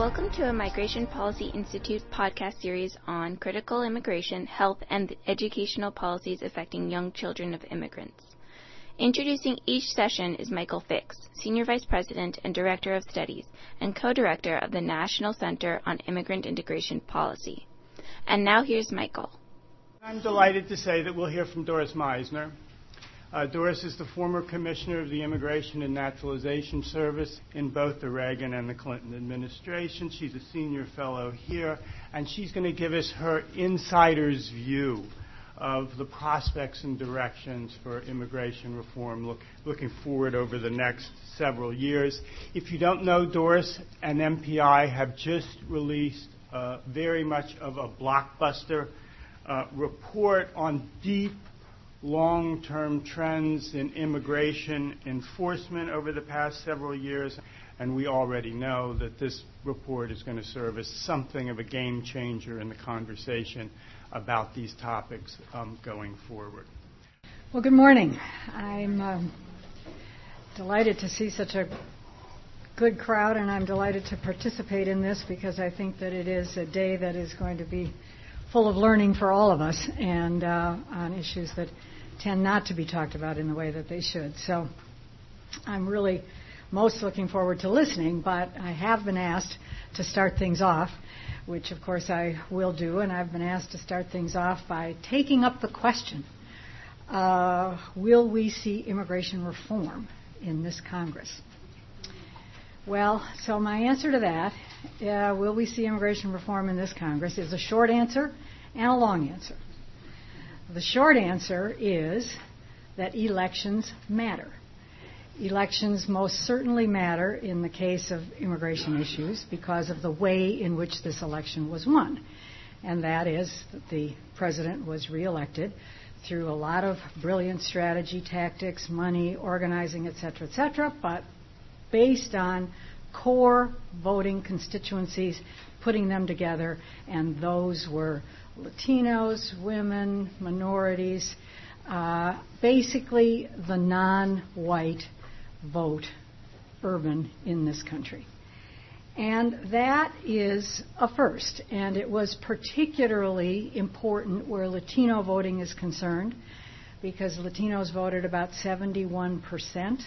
Welcome to a Migration Policy Institute podcast series on critical immigration, health, and educational policies affecting young children of immigrants. Introducing each session is Michael Fix, Senior Vice President and Director of Studies, and Co-Director of the National Center on Immigrant Integration Policy. And now here's Michael. I'm delighted to say that we'll hear from Doris Meisner. Doris is the former Commissioner of the Immigration and Naturalization Service in both the Reagan and the Clinton administration. She's a senior fellow here, and she's going to give us her insider's view of the prospects and directions for immigration reform looking forward over the next several years. If you don't know, Doris and MPI have just released very much of a blockbuster report on deep, long-term trends in immigration enforcement over the past several years, and we already know that this report is going to serve as something of a game changer in the conversation about these topics going forward. Well, good morning. I'm delighted to see such a good crowd, and I'm delighted to participate in this because I think that it is a day that is going to be full of learning for all of us and on issues that tend not to be talked about in the way that they should. So I'm really most looking forward to listening, but I have been asked to start things off, which of course I will do, and I've been asked to start things off by taking up the question, will we see immigration reform in this Congress? Well, so my answer to that, will we see immigration reform in this Congress, is a short answer and a long answer. The short answer is that elections matter. Elections most certainly matter in the case of immigration issues because of the way in which this election was won. And that is that the president was reelected through a lot of brilliant strategy, tactics, money, organizing, et cetera, but based on core voting constituencies, putting them together, and those were Latinos, women, minorities, basically the non-white vote urban in this country. And that is a first, and it was particularly important where Latino voting is concerned, because Latinos voted about 71%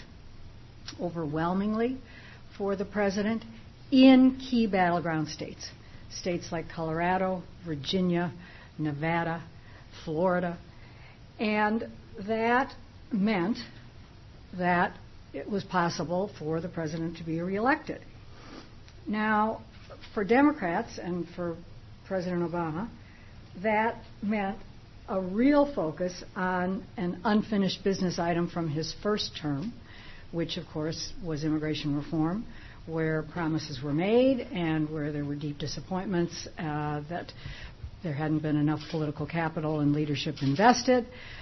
overwhelmingly for the president in key battleground states. States like Colorado, Virginia, Nevada, Florida. And that meant that it was possible for the president to be reelected. Now, for Democrats and for President Obama, that meant a real focus on an unfinished business item from his first term, which, of course, was immigration reform, where promises were made and where there were deep disappointments that there hadn't been enough political capital and leadership invested.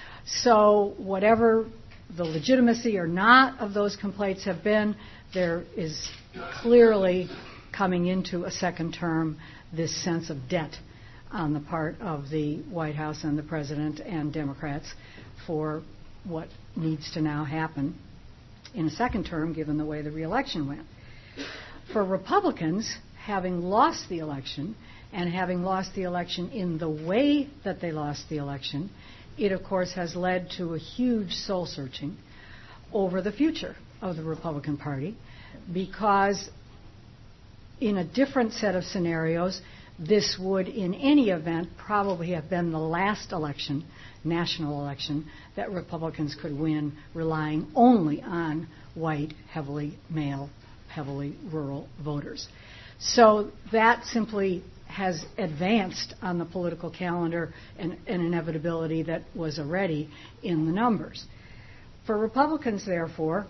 So whatever the legitimacy or not of those complaints have been, there is clearly coming into a second term this sense of debt on the part of the White House and the president and Democrats for what needs to now happen in a second term, given the way the reelection went. For Republicans, having lost the election, and having lost the election in the way that they lost the election, it, of course, has led to a huge soul-searching over the future of the Republican Party, because in a different set of scenarios, this would, in any event, probably have been the last election, national election, that Republicans could win relying only on white, heavily male, heavily rural voters. So that simply has advanced on the political calendar an inevitability that was already in the numbers. For Republicans, therefore,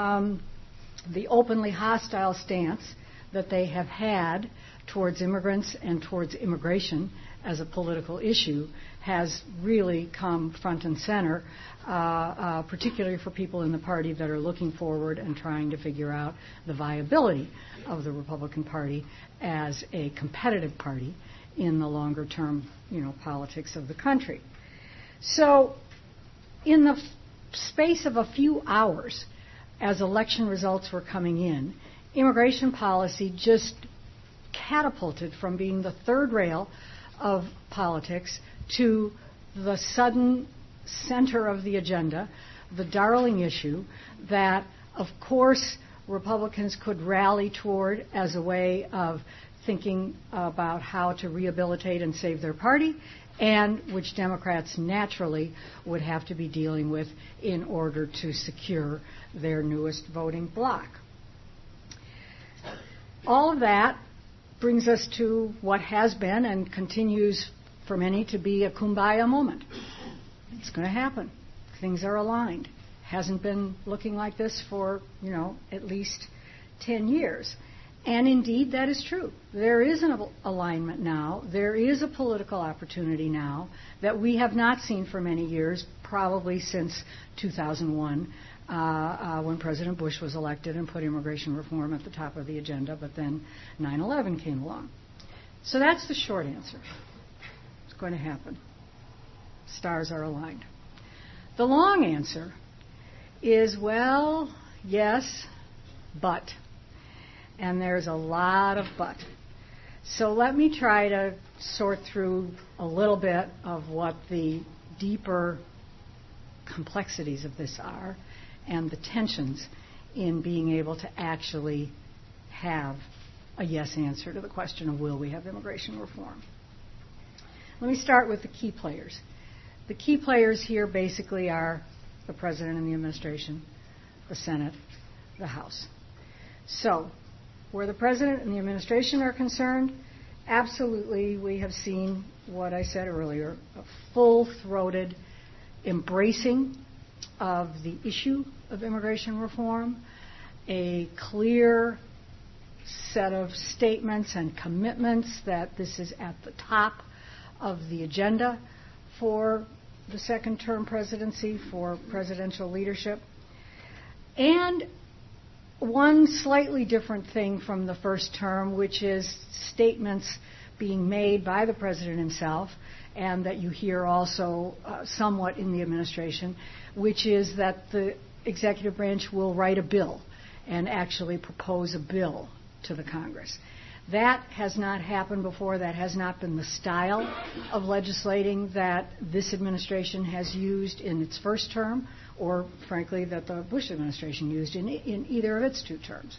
the openly hostile stance that they have had towards immigrants and towards immigration as a political issue has really come front and center, particularly for people in the party that are looking forward and trying to figure out the viability of the Republican Party as a competitive party in the longer term, politics of the country. So in the space of a few hours, as election results were coming in, immigration policy just catapulted from being the third rail of politics to the sudden center of the agenda, the darling issue that, of course, Republicans could rally toward as a way of thinking about how to rehabilitate and save their party, and which Democrats naturally would have to be dealing with in order to secure their newest voting bloc. All of that brings us to what has been and continues for many to be a kumbaya moment. It's going to happen. Things are aligned. Hasn't been looking like this for, at least 10 years. And indeed, that is true. There is an alignment now. There is a political opportunity now that we have not seen for many years, probably since 2001, when President Bush was elected and put immigration reform at the top of the agenda, but then 9/11 came along. So that's the short answer. It's going to happen. Stars are aligned. The long answer is, well, yes, but. And there's a lot of but. So let me try to sort through a little bit of what the deeper complexities of this are and the tensions in being able to actually have a yes answer to the question of will we have immigration reform. Let me start with the key players. The key players here basically are the President and the administration, the Senate, the House. So, where the President and the administration are concerned, absolutely we have seen what I said earlier, a full-throated embracing of the issue of immigration reform, a clear set of statements and commitments that this is at the top of the agenda for the second-term presidency, for presidential leadership. And one slightly different thing from the first term, which is statements being made by the president himself, and that you hear also somewhat in the administration, which is that the executive branch will write a bill and actually propose a bill to the Congress. That has not happened before. That has not been the style of legislating that this administration has used in its first term, or frankly that the Bush administration used in either of its two terms.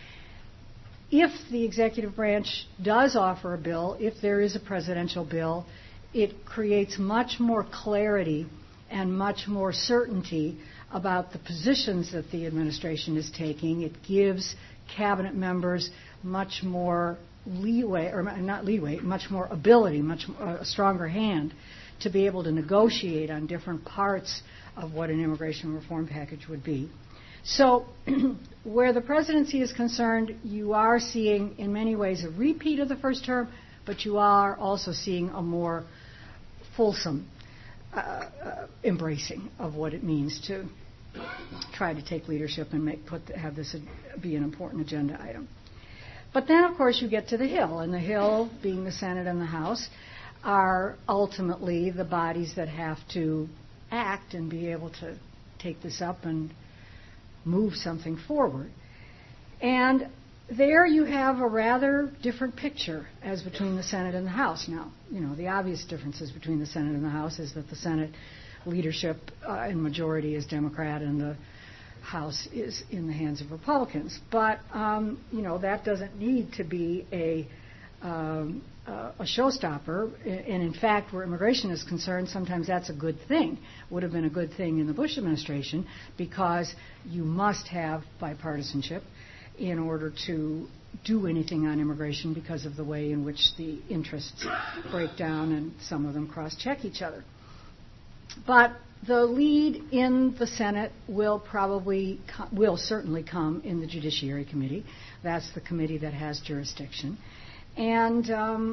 If the executive branch does offer a bill, if there is a presidential bill, it creates much more clarity and much more certainty about the positions that the administration is taking. It gives cabinet members much more leeway, or not leeway, much more ability, a stronger hand to be able to negotiate on different parts of what an immigration reform package would be. So where the presidency is concerned, you are seeing in many ways a repeat of the first term, but you are also seeing a more fulsome embracing of what it means to try to take leadership and have this be an important agenda item. But then, of course, you get to the Hill, and the Hill, being the Senate and the House, are ultimately the bodies that have to act and be able to take this up and move something forward. And there you have a rather different picture as between the Senate and the House. Now, the obvious differences between the Senate and the House is that the Senate leadership and majority is Democrat and the House is in the hands of Republicans. But, that doesn't need to be a showstopper. And in fact, where immigration is concerned, sometimes that's a good thing. Would have been a good thing in the Bush administration, because you must have bipartisanship in order to do anything on immigration because of the way in which the interests break down and some of them cross-check each other. But the lead in the Senate will certainly come in the Judiciary Committee. That's the committee that has jurisdiction. And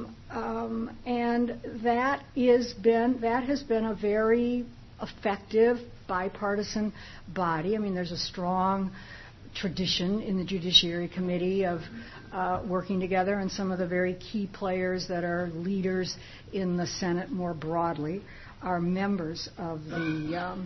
that has been a very effective bipartisan body. I mean, there's a strong tradition in the Judiciary Committee of working together, and some of the very key players that are leaders in the Senate more broadly are members of the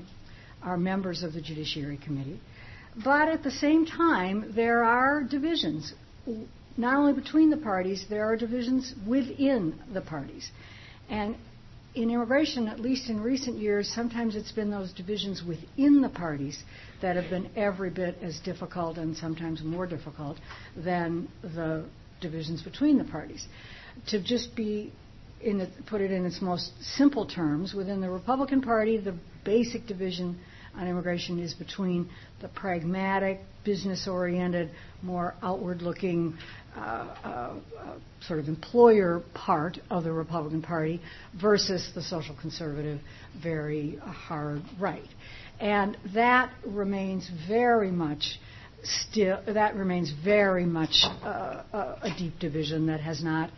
Judiciary Committee. But at the same time, there are divisions not only between the parties, there are divisions within the parties. And in immigration, at least in recent years, sometimes it's been those divisions within the parties that have been every bit as difficult and sometimes more difficult than the divisions between the parties. To just put it in its most simple terms, within the Republican Party, the basic division on immigration is between the pragmatic, business-oriented, more outward-looking sort of employer part of the Republican Party versus the social conservative, very hard right. And that remains very much a deep division that has not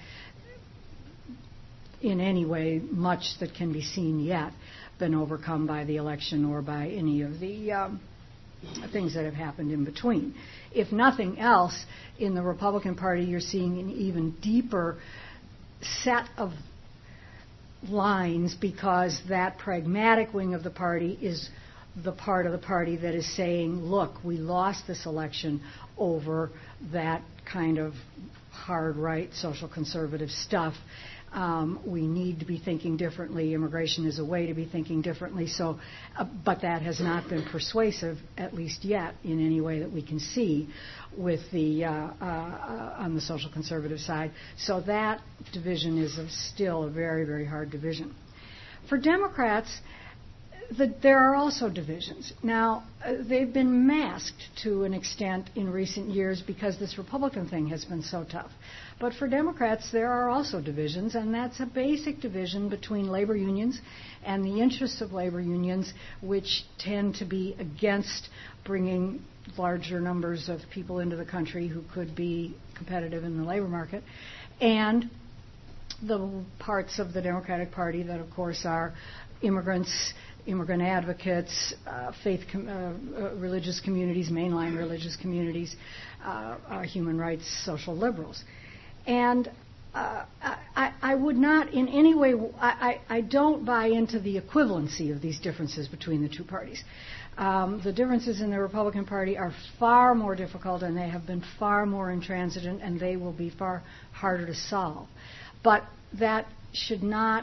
in any way much that can be seen yet been overcome by the election or by any of the things that have happened in between. If nothing else, in the Republican Party, you're seeing an even deeper set of lines because that pragmatic wing of the party is the part of the party that is saying, look, we lost this election over that kind of hard right, social conservative stuff. We need to be thinking differently. Immigration is a way to be thinking differently. So, but that has not been persuasive, at least yet, in any way that we can see, with the on the social conservative side. So that division is still a very, very hard division. For Democrats, there are also divisions. Now, they've been masked to an extent in recent years because this Republican thing has been so tough. But for Democrats, there are also divisions, and that's a basic division between labor unions and the interests of labor unions, which tend to be against bringing larger numbers of people into the country who could be competitive in the labor market, and the parts of the Democratic Party that, of course, are immigrants, immigrant advocates, religious communities, mainline religious communities, human rights, social liberals. And I would not in any way, I don't buy into the equivalency of these differences between the two parties. The differences in the Republican Party are far more difficult, and they have been far more intransigent, and they will be far harder to solve. But that should not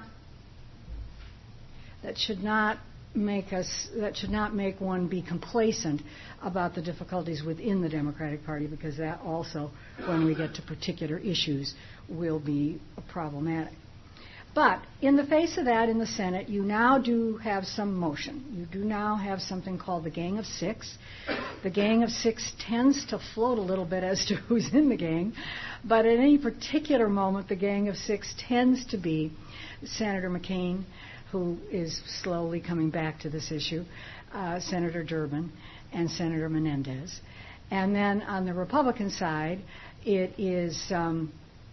make one be complacent about the difficulties within the Democratic Party, because that also, when we get to particular issues, will be problematic. But in the face of that, in the Senate, you now do have some motion. You do now have something called the Gang of Six. The Gang of Six tends to float a little bit as to who's in the gang, but at any particular moment, the Gang of Six tends to be Senator McCain, who is slowly coming back to this issue, Senator Durbin, and Senator Menendez. And then on the Republican side, it is, on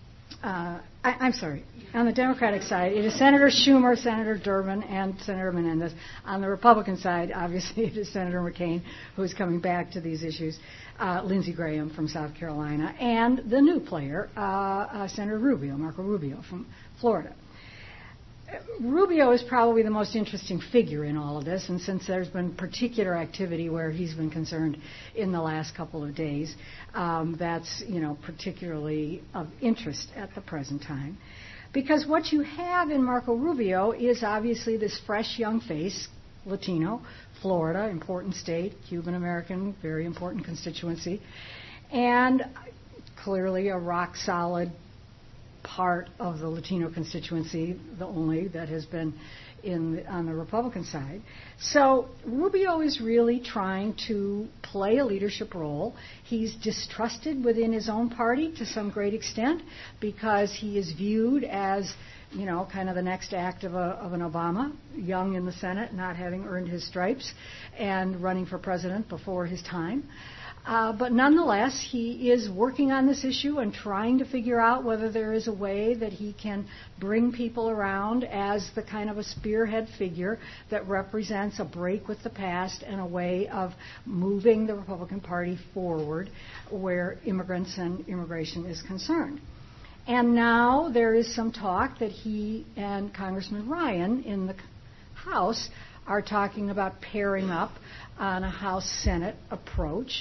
the Democratic side, it is Senator Schumer, Senator Durbin, and Senator Menendez. On the Republican side, obviously, it is Senator McCain, who is coming back to these issues, Lindsey Graham from South Carolina, and the new player, Senator Rubio, Marco Rubio from Florida. Rubio is probably the most interesting figure in all of this, and since there's been particular activity where he's been concerned in the last couple of days, that's particularly of interest at the present time. Because what you have in Marco Rubio is obviously this fresh young face, Latino, Florida, important state, Cuban American, very important constituency, and clearly a rock solid part of the Latino constituency, the only that has been on the Republican side. So Rubio is really trying to play a leadership role. He's distrusted within his own party to some great extent because he is viewed as, kind of the next act of an Obama, young in the Senate, not having earned his stripes, and running for president before his time. But nonetheless, he is working on this issue and trying to figure out whether there is a way that he can bring people around as the kind of a spearhead figure that represents a break with the past and a way of moving the Republican Party forward where immigrants and immigration is concerned. And now there is some talk that he and Congressman Ryan in the House are talking about pairing up on a House-Senate approach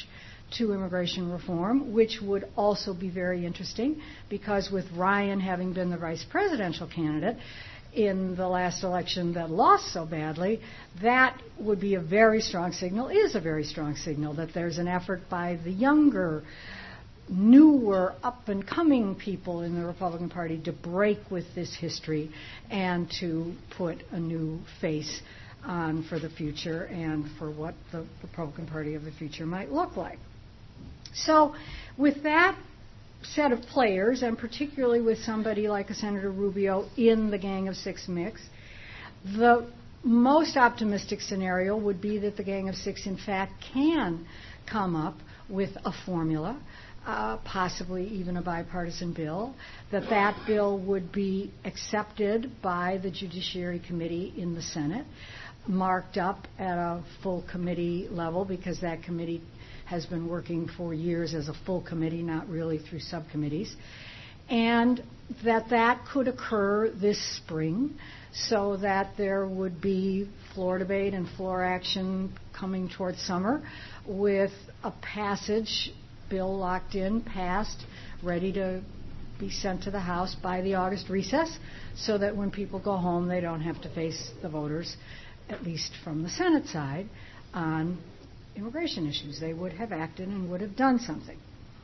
to immigration reform, which would also be very interesting, because with Ryan having been the vice presidential candidate in the last election that lost so badly, that would be a very strong signal, is a very strong signal, that there's an effort by the younger, newer, up-and-coming people in the Republican Party to break with this history and to put a new face on for the future and for what the Republican Party of the future might look like. So with that set of players, and particularly with somebody like a Senator Rubio in the Gang of Six mix, the most optimistic scenario would be that the Gang of Six, in fact, can come up with a formula, possibly even a bipartisan bill, that bill would be accepted by the Judiciary Committee in the Senate, marked up at a full committee level, because that committee has been working for years as a full committee, not really through subcommittees, and that could occur this spring, so that there would be floor debate and floor action coming towards summer, with a passage bill locked in, passed, ready to be sent to the House by the August recess, so that when people go home they don't have to face the voters, at least from the Senate side, on immigration issues. They would have acted and would have done something.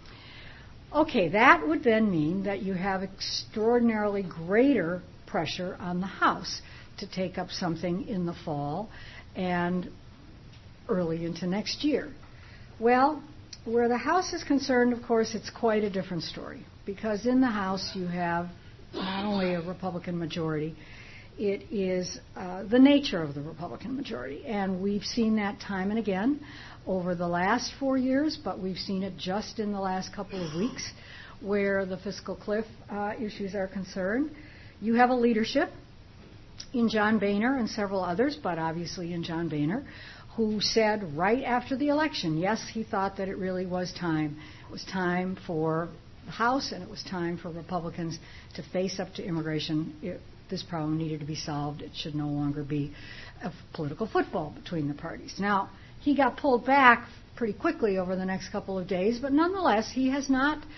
Okay, that would then mean that you have extraordinarily greater pressure on the House to take up something in the fall and early into next year. Well, where the House is concerned, of course, it's quite a different story, because in the House you have not only a Republican majority, it is the nature of the Republican majority. And we've seen that time and again over the last 4 years, but we've seen it just in the last couple of weeks where the fiscal cliff issues are concerned. You have a leadership in John Boehner and several others, but obviously in John Boehner, who said right after the election, yes, he thought that it really was time. It was time for the House and it was time for Republicans to face up to immigration. This problem needed to be solved. It should no longer be a political football between the parties. Now, he got pulled back pretty quickly over the next couple of days, but nonetheless, he has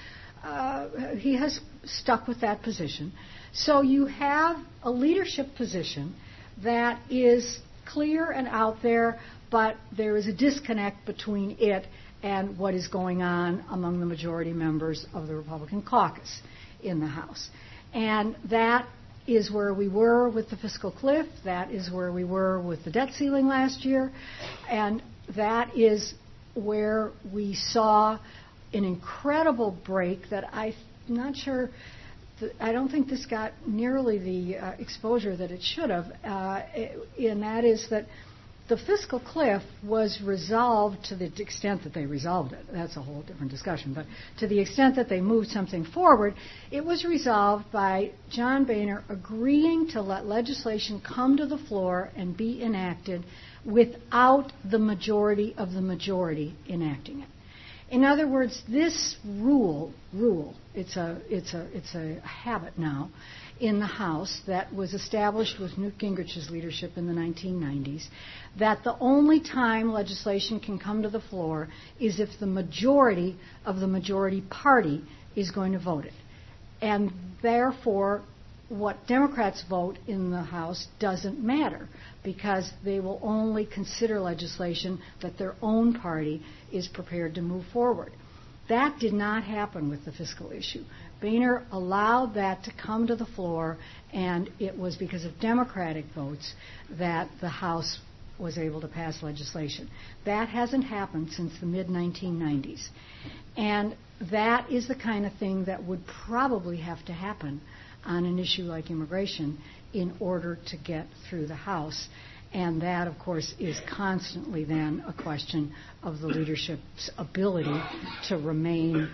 stuck with that position. So you have a leadership position that is clear and out there, but there is a disconnect between it and what is going on among the majority members of the Republican caucus in the House. And that is where we were with the fiscal cliff. That is where we were with the debt ceiling last year. And that is where we saw an incredible break that I'm not sure, I don't think this got nearly the exposure that it should have. And that is that the fiscal cliff was resolved to the extent that they resolved it. That's a whole different discussion. But to the extent that they moved something forward, it was resolved by John Boehner agreeing to let legislation come to the floor and be enacted without the majority of the majority enacting it. In other words, this rule, it's a habit now in the House that was established with Newt Gingrich's leadership in the 1990s, that the only time legislation can come to the floor is if the majority of the majority party is going to vote it. And therefore, what Democrats vote in the House doesn't matter, because they will only consider legislation that their own party is prepared to move forward. That did not happen with the fiscal issue. Boehner allowed that to come to the floor, and it was because of Democratic votes that the House was able to pass legislation. That hasn't happened since the mid-1990s. And that is the kind of thing that would probably have to happen on an issue like immigration in order to get through the House. And that, of course, is constantly then a question of the leadership's ability to remain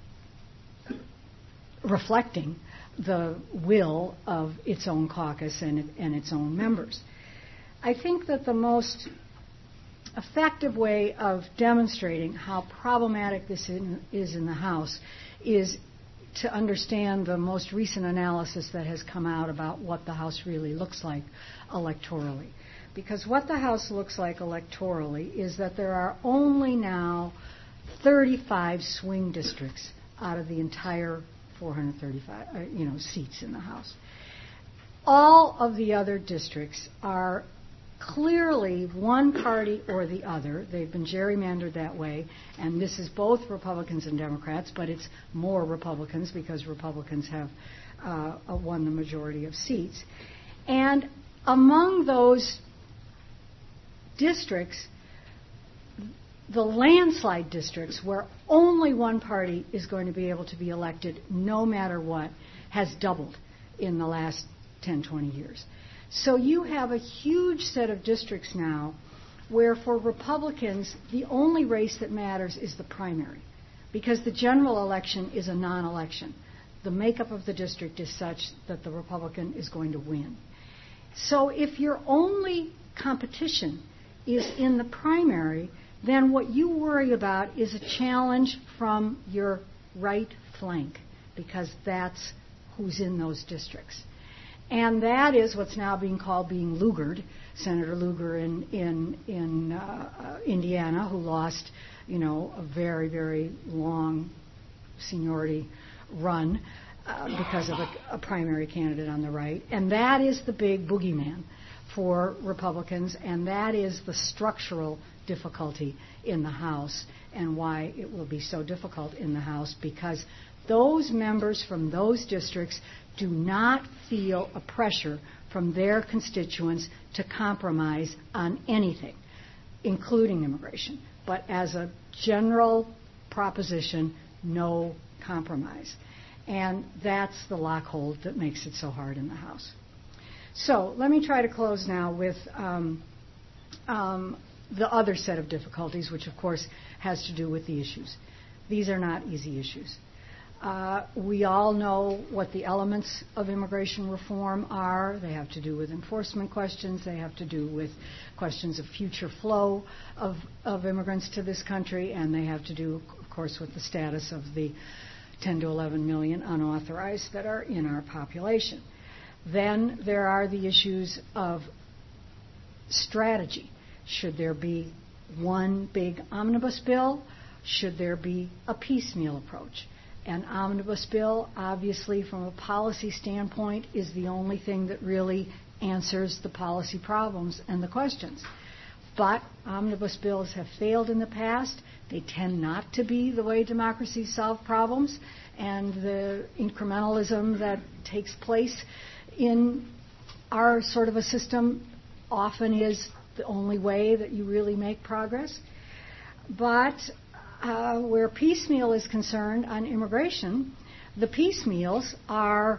reflecting the will of its own caucus and its own members. I think that the most effective way of demonstrating how problematic this is in the House is to understand the most recent analysis that has come out about what the House really looks like electorally. Because what the House looks like electorally is that there are only now 35 swing districts out of the entire 435 seats in the House. All of the other districts are clearly one party or the other. They've been gerrymandered that way, and this is both Republicans and Democrats, but it's more Republicans because Republicans have won the majority of seats. And among those districts, the landslide districts where only one party is going to be able to be elected no matter what has doubled in the last 10, 20 years. So you have a huge set of districts now where for Republicans the only race that matters is the primary, because the general election is a non-election. The makeup of the district is such that the Republican is going to win. So if your only competition is in the primary, then what you worry about is a challenge from your right flank, because that's who's in those districts. And that is what's now being called being Lugared. Senator Lugar in Indiana, who lost, a very, very long seniority run because of a primary candidate on the right. And that is the big boogeyman for Republicans, and that is the structural difficulty in the House and why it will be so difficult in the House, because those members from those districts do not feel a pressure from their constituents to compromise on anything, including immigration. But as a general proposition, no compromise. And that's the lockhold that makes it so hard in the House. So let me try to close now with the other set of difficulties, which of course has to do with the issues. These are not easy issues. We all know what the elements of immigration reform are. They have to do with enforcement questions. They have to do with questions of future flow of immigrants to this country. And they have to do, of course, with the status of the 10 to 11 million unauthorized that are in our population. Then there are the issues of strategy. Should there be one big omnibus bill? Should there be a piecemeal approach? An omnibus bill, obviously, from a policy standpoint, is the only thing that really answers the policy problems and the questions. But omnibus bills have failed in the past. They tend not to be the way democracies solve problems, and the incrementalism that takes place in our sort of a system often is the only way that you really make progress. But where piecemeal is concerned on immigration, the piecemeals are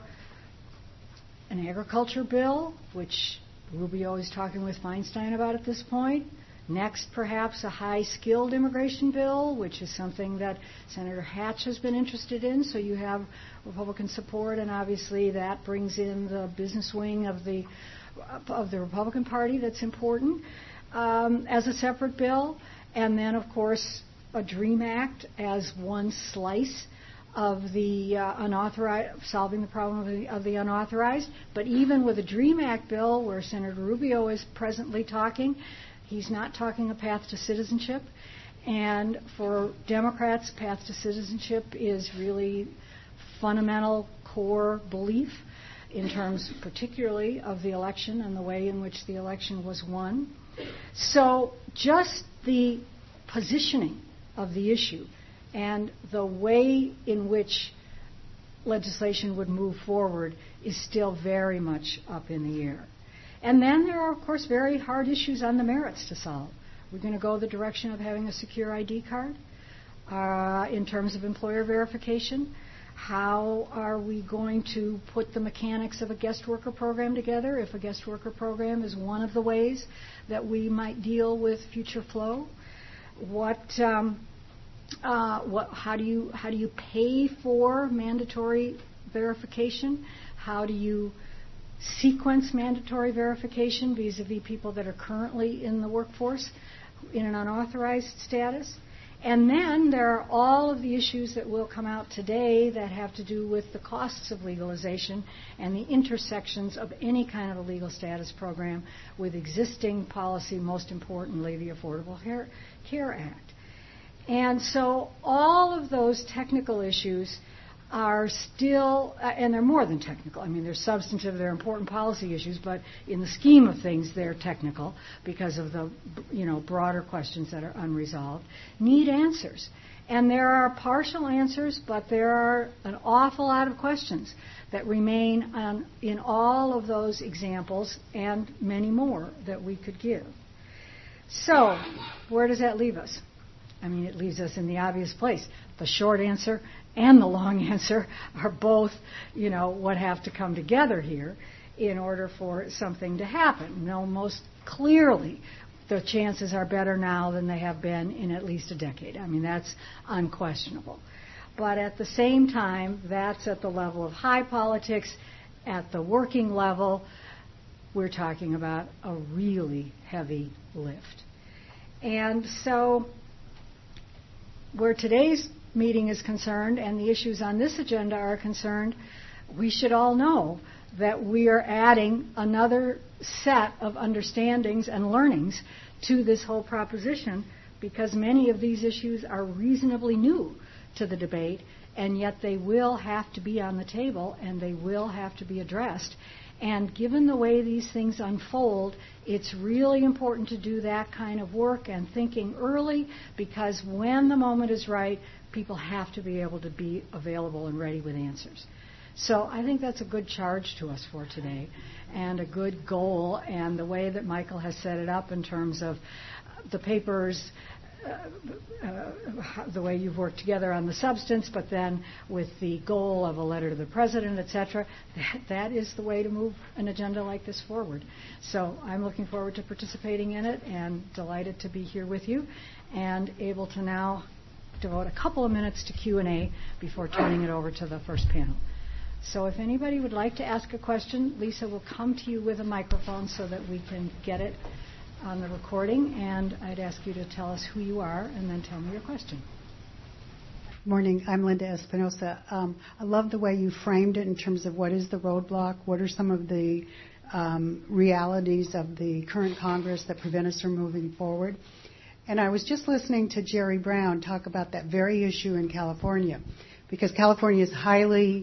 an agriculture bill, which Rubio is talking with Feinstein about at this point. Next, perhaps a high-skilled immigration bill, which is something that Senator Hatch has been interested in. So you have Republican support, and obviously that brings in the business wing of the Republican Party. That's important as a separate bill. And then, of course, a DREAM Act as one slice of the unauthorized, solving the problem of the unauthorized. But even with a DREAM Act bill, where Senator Rubio is presently talking, he's not talking a path to citizenship. And for Democrats, path to citizenship is really fundamental core belief in terms particularly of the election and the way in which the election was won. So just the positioning of the issue and the way in which legislation would move forward is still very much up in the air. And then there are, of course, very hard issues on the merits to solve. We're going to go the direction of having a secure ID card in terms of employer verification. How are we going to put the mechanics of a guest worker program together if a guest worker program is one of the ways that we might deal with future flow? How do you pay for mandatory verification? How do you sequence mandatory verification vis-a-vis people that are currently in the workforce in an unauthorized status? And then there are all of the issues that will come out today that have to do with the costs of legalization and the intersections of any kind of a legal status program with existing policy, most importantly, the Affordable Care Act. And so all of those technical issues are still, and they're more than technical. I mean, they're substantive, they're important policy issues, but in the scheme of things, they're technical because of the, broader questions that are unresolved, need answers. And there are partial answers, but there are an awful lot of questions that remain in all of those examples and many more that we could give. So, where does that leave us? I mean, it leaves us in the obvious place. The short answer and the long answer are both, what have to come together here in order for something to happen. Most clearly, the chances are better now than they have been in at least a decade. I mean, that's unquestionable. But at the same time, that's at the level of high politics. At the working level, we're talking about a really heavy lift. And so, where today's meeting is concerned and the issues on this agenda are concerned, we should all know that we are adding another set of understandings and learnings to this whole proposition, because many of these issues are reasonably new to the debate, and yet they will have to be on the table and they will have to be addressed. And given the way these things unfold, it's really important to do that kind of work and thinking early, because when the moment is right, people have to be able to be available and ready with answers. So I think that's a good charge to us for today and a good goal, and the way that Michael has set it up in terms of the papers, the way you've worked together on the substance, but then with the goal of a letter to the president, etc., that is the way to move an agenda like this forward. So I'm looking forward to participating in it and delighted to be here with you and able to now devote a couple of minutes to Q&A before turning it over to the first panel. So if anybody would like to ask a question, Lisa will come to you with a microphone so that we can get it on the recording, and I'd ask you to tell us who you are and then tell me your question. Morning, I'm Linda Espinosa. I love the way you framed it in terms of what is the roadblock, what are some of the realities of the current Congress that prevent us from moving forward. And I was just listening to Jerry Brown talk about that very issue in California, because California is highly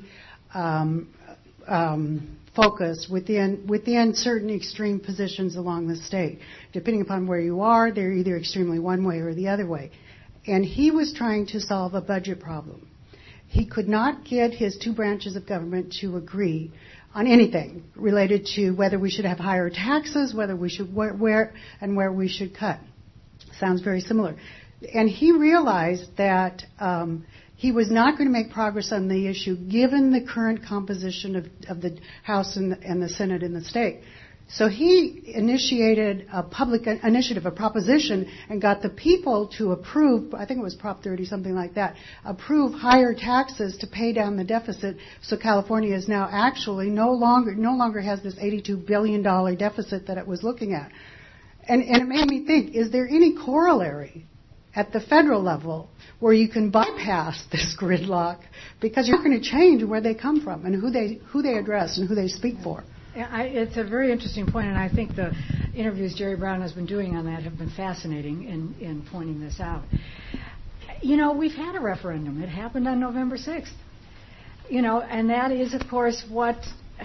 focused within certain extreme positions along the state. Depending upon where you are, they're either extremely one way or the other way. And he was trying to solve a budget problem. He could not get his two branches of government to agree on anything related to whether we should have higher taxes, whether we should where we should cut. Sounds very similar. And he realized that he was not going to make progress on the issue given the current composition of the House and the Senate in the state. So he initiated a public initiative, a proposition, and got the people to approve, I think it was Prop 30, something like that, approve higher taxes to pay down the deficit. So California is now actually no longer has this $82 billion deficit that it was looking at. And it made me think, is there any corollary at the federal level where you can bypass this gridlock, because you're going to change where they come from and who they address and who they speak for? It's a very interesting point, and I think the interviews Jerry Brown has been doing on that have been fascinating in pointing this out. We've had a referendum. It happened on November 6th. And that is, of course, what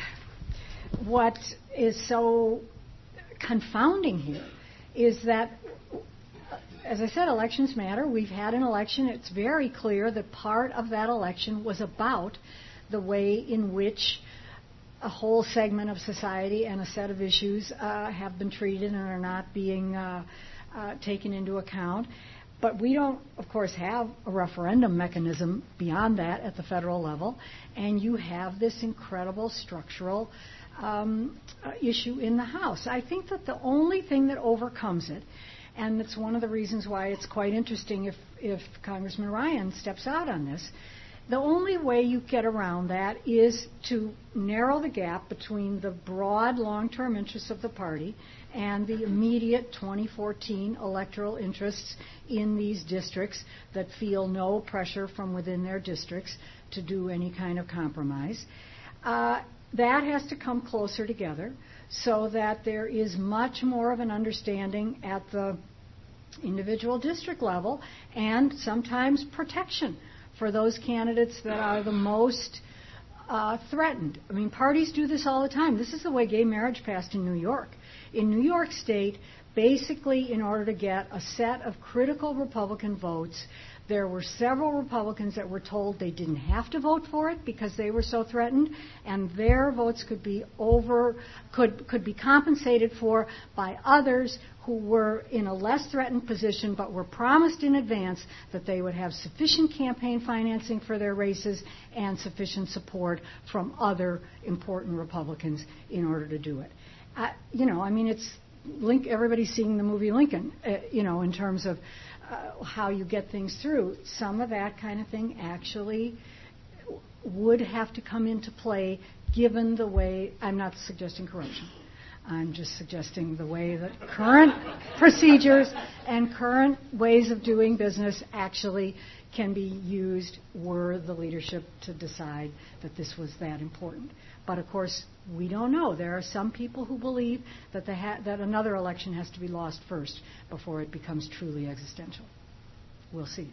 is so confounding here is that, as I said, elections matter. We've had an election. It's very clear that part of that election was about the way in which a whole segment of society and a set of issues have been treated and are not being taken into account. But we don't, of course, have a referendum mechanism beyond that at the federal level. And you have this incredible structural issue in the House. I think that the only thing that overcomes it, and it's one of the reasons why it's quite interesting if Congressman Ryan steps out on this, the only way you get around that is to narrow the gap between the broad long-term interests of the party and the immediate 2014 electoral interests in these districts that feel no pressure from within their districts to do any kind of compromise. That has to come closer together so that there is much more of an understanding at the individual district level, and sometimes protection for those candidates that are the most threatened. I mean, parties do this all the time. This is the way gay marriage passed in New York. In New York State, basically, in order to get a set of critical Republican votes, there were several Republicans that were told they didn't have to vote for it because they were so threatened, and their votes could be compensated for by others who were in a less threatened position but were promised in advance that they would have sufficient campaign financing for their races and sufficient support from other important Republicans in order to do it. It's everybody's seeing the movie Lincoln, in terms of how you get things through. Some of that kind of thing actually would have to come into play given the way, I'm not suggesting corruption, I'm just suggesting the way that current procedures and current ways of doing business actually can be used were the leadership to decide that this was that important. But of course, we don't know. There are some people who believe that that another election has to be lost first before it becomes truly existential. We'll see.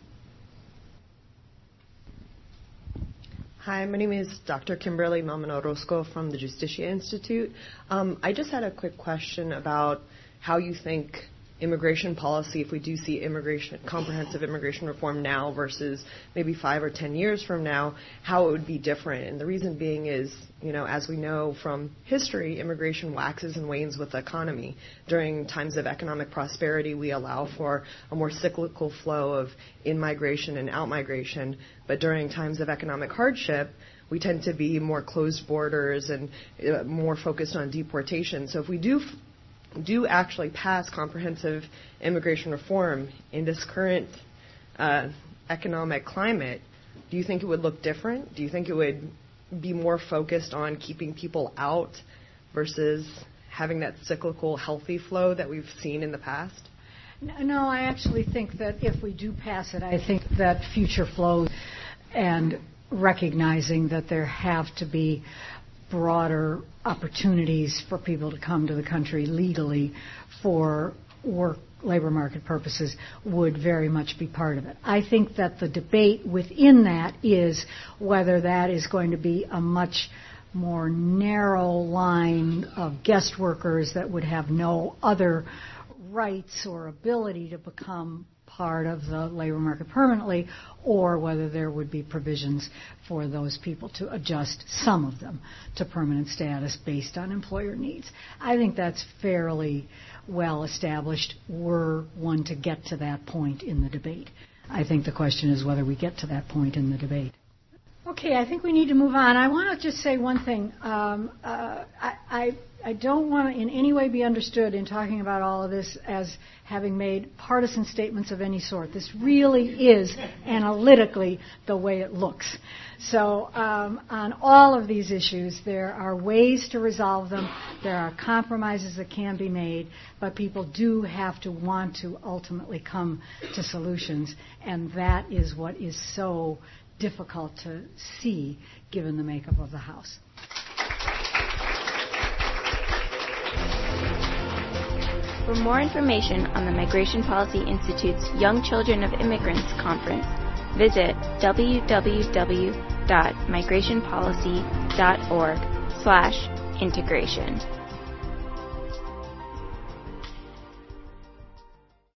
Hi, my name is Dr. Kimberly Mamman-Orozco from the Justicia Institute. I just had a quick question about how you think immigration policy, if we do see comprehensive immigration reform now versus maybe 5 or 10 years from now, how it would be different. And the reason being is, as we know from history, immigration waxes and wanes with the economy. During times of economic prosperity, we allow for a more cyclical flow of in-migration and out-migration. But during times of economic hardship, we tend to be more closed borders and more focused on deportation. So if we do actually pass comprehensive immigration reform in this current economic climate, do you think it would look different? Do you think it would be more focused on keeping people out versus having that cyclical, healthy flow that we've seen in the past? No, I actually think that if we do pass it, I think that future flows and recognizing that there have to be broader opportunities for people to come to the country legally for labor market purposes would very much be part of it. I think that the debate within that is whether that is going to be a much more narrow line of guest workers that would have no other rights or ability to become part of the labor market permanently, or whether there would be provisions for those people to adjust, some of them, to permanent status based on employer needs. I think that's fairly well established were one to get to that point in the debate. I think the question is whether we get to that point in the debate. Okay, I think we need to move on. I want to just say one thing. I don't want to in any way be understood in talking about all of this as having made partisan statements of any sort. This really is analytically the way it looks. So on all of these issues, there are ways to resolve them. There are compromises that can be made, but people do have to want to ultimately come to solutions, and that is what is so difficult to see given the makeup of the House. For more information on the Migration Policy Institute's Young Children of Immigrants Conference, visit www.migrationpolicy.org/integration.